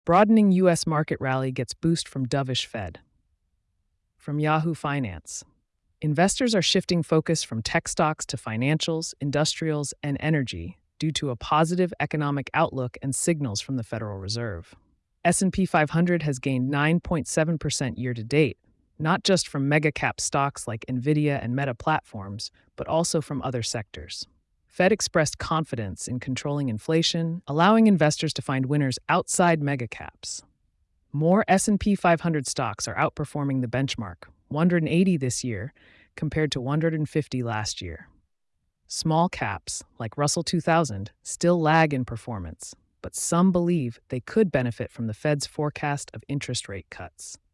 Broadening U.S. market rally gets boost from dovish Fed. From Yahoo Finance. Investors are shifting focus from tech stocks to financials, industrials, and energy due to a positive economic outlook and signals from the Federal Reserve. S&P 500 has gained 9.7% year to date, not just from mega-cap stocks like Nvidia and Meta Platforms, but also from other sectors. Fed expressed confidence in controlling inflation, allowing investors to find winners outside mega-caps. More S&P 500 stocks are outperforming the benchmark, 180 this year, compared to 150 last year. Small caps, like Russell 2000, still lag in performance, but some believe they could benefit from the Fed's forecast of interest rate cuts.